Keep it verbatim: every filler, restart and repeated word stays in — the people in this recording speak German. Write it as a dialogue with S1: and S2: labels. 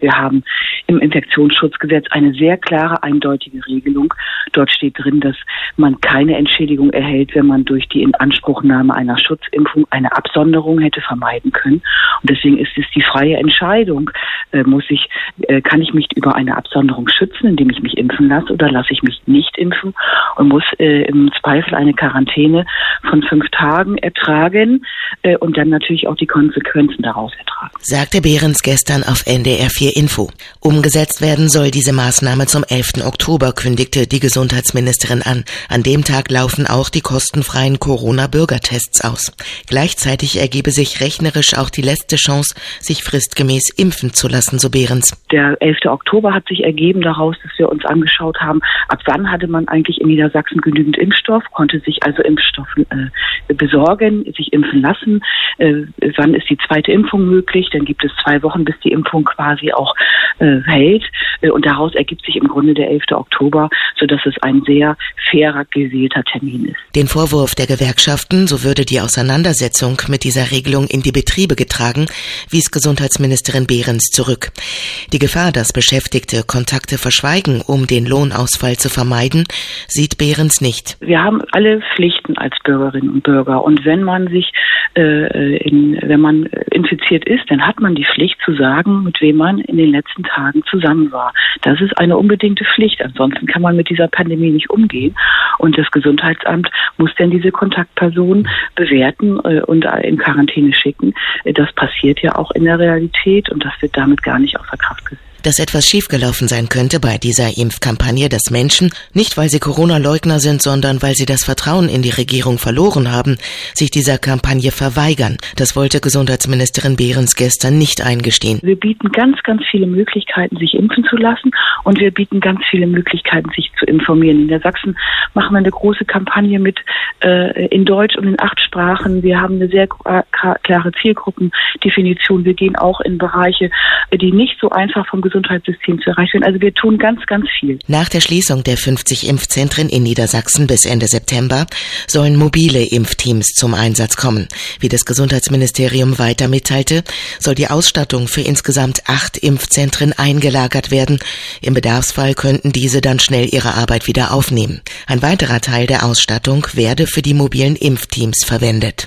S1: Wir haben im Infektionsschutzgesetz eine sehr klare, eindeutige Regelung. Dort steht drin, dass man keine Entschädigung erhält, wenn man durch die Inanspruchnahme einer Schutzimpfung eine Absonderung hätte vermeiden können. Und deswegen ist es die freie Entscheidung, äh, muss ich, äh, kann ich mich über eine Absonderung schützen, indem ich mich impfen lasse, oder lasse ich mich nicht impfen und muss äh, im Zweifel eine Quarantäne von fünf Tagen ertragen äh, und dann natürlich auch die Konsequenzen daraus ertragen.
S2: Sagte Behrens gestern auf N D R vier Info. Umgesetzt werden soll diese Maßnahme zum elften Oktober, kündigte die Gesundheitsministerin an. An dem Tag laufen auch die kostenfreien Corona-Bürgertests aus. Gleichzeitig ergebe sich rechnerisch auch die letzte Chance, sich fristgemäß impfen zu lassen, so Behrens.
S1: Der elfte Oktober hat sich ergeben daraus, dass wir uns angeschaut haben, ab wann hatte man eigentlich in Niedersachsen genügend Impfstoff, konnte sich also Impfstoff äh, besorgen, sich impfen lassen. Äh, wann ist die zweite Impfung möglich? Dann gibt es zwei Wochen, bis die Impfung quasi auch äh, hält. Äh, und daraus ergibt sich im Grunde der elfte Oktober, sodass es ein sehr fairer, gewählter Termin ist.
S2: Den Vorwurf der Gewerkschaften, so würde die Auseinandersetzung mit dieser Regelung in die Betriebe getragen, wies Gesundheitsministerin Behrens zurück. Die Gefahr, dass Beschäftigte Kontakte verschweigen, um den Lohnausfall zu vermeiden, sieht Behrens nicht.
S1: Wir haben alle Pflichten als Bürgerinnen und Bürger. Und wenn man sich, äh, in, wenn man infiziert ist, dann hat man die Pflicht zu sagen, mit wem man in den letzten Tagen zusammen war. Das ist eine unbedingte Pflicht. Ansonsten kann man mit dieser Pandemie nicht umgehen. Und das Gesundheitsamt muss dann diese Kontaktpersonen bewerten äh, und in Quarantäne schicken. Das passiert ja auch in der Realität und das wird damit gar nicht außer Kraft gesetzt.
S2: Dass etwas schiefgelaufen sein könnte bei dieser Impfkampagne, dass Menschen, nicht weil sie Corona-Leugner sind, sondern weil sie das Vertrauen in die Regierung verloren haben, sich dieser Kampagne verweigern. Das wollte Gesundheitsministerin Behrens gestern nicht eingestehen.
S1: Wir bieten ganz, ganz viele Möglichkeiten, sich impfen zu lassen und wir bieten ganz viele Möglichkeiten, sich zu informieren. In der Sachsen machen wir eine große Kampagne mit äh, in Deutsch und in acht Sprachen. Wir haben eine sehr klare Zielgruppendefinition. Wir gehen auch in Bereiche, die nicht so einfach vom Gesundheitssystem zu erreichen. Also wir tun ganz, ganz viel.
S2: Nach der Schließung der fünfzig Impfzentren in Niedersachsen bis Ende September sollen mobile Impfteams zum Einsatz kommen. Wie das Gesundheitsministerium weiter mitteilte, soll die Ausstattung für insgesamt acht Impfzentren eingelagert werden. Im Bedarfsfall könnten diese dann schnell ihre Arbeit wieder aufnehmen. Ein weiterer Teil der Ausstattung werde für die mobilen Impfteams verwendet.